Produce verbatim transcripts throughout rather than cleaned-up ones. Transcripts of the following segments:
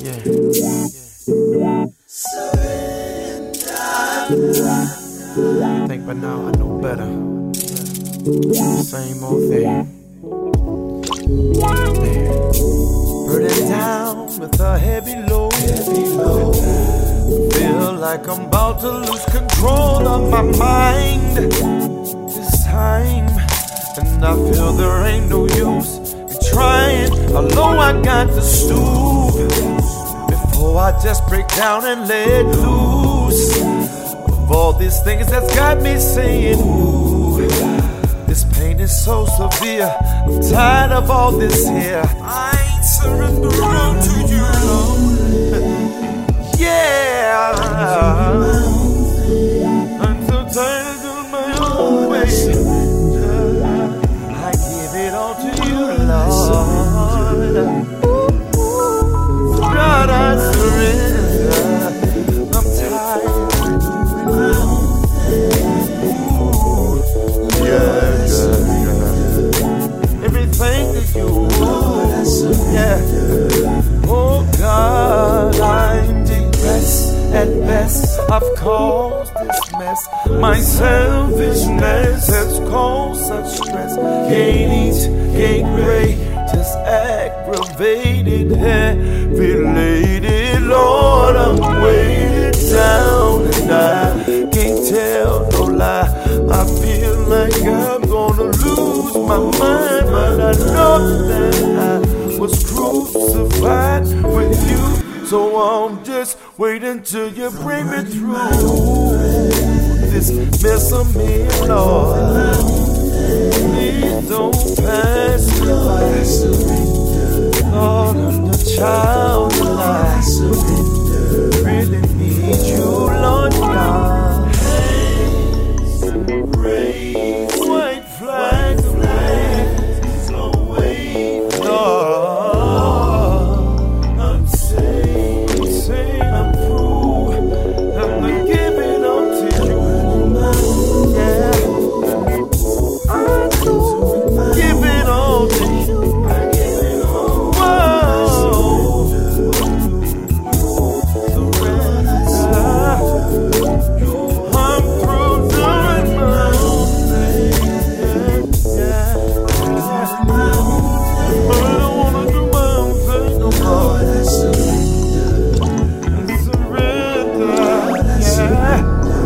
Yeah. I think by now I know better. Same old thing. Burdened down with a heavy load. Heavy load. Feel like I'm about to lose control of my mind this time, and I feel there ain't no use in trying. Although I got to stoop before I just break down and let loose of all these things that's got me saying, ooh, this pain is so severe. I'm tired of all this here. I ain't surrendering to you, Lord. Yeah, I'm so tired of my own way. I give it all to you, Lord. God, I surrender. I'm tired. Ooh, yeah, yeah, yeah. Everything that you, yeah. Oh God, I'm depressed at best. I've caused this mess. My selfishness has caused such stress. Can't eat, can't pray, just aggravated, heavy lady. Lord, I'm weighted down and I can't tell no lie. I feel like I'm gonna lose my mind, but I know that I was crucified with you. So I'm just waiting till you bring me through this mess of me, Lord. Please don't pass me by. Lord, I'm the child of life. Really need you, Lord God. Raise white flag, flags away. Lord, I'm saved, I'm saved, I'm through. I'm gonna give it all to you. Yeah, I do. Give it all to you. I give it all. Whoa, surrender. I'm through doing my own thing. Yeah, yeah. But I don't wanna do my own thing no more. Surrender. Yeah.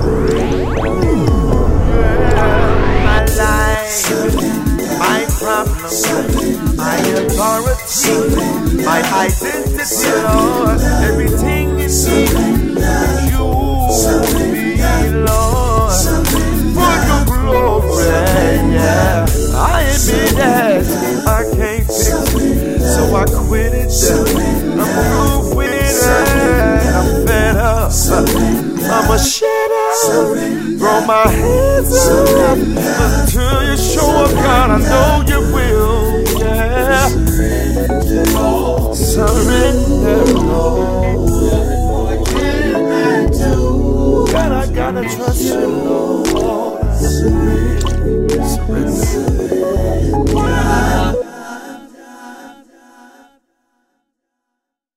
Yeah. My life, my problem, my authority, my identity, Lord. Everything is me. You be, Lord. For your glory, yeah. I admit that I can't fix it, so I quit it. I'm through with it. I'm fed up. I'm a shut up. Throw my hands up until you show up, God. I know you will, yeah. Surrender, Lord.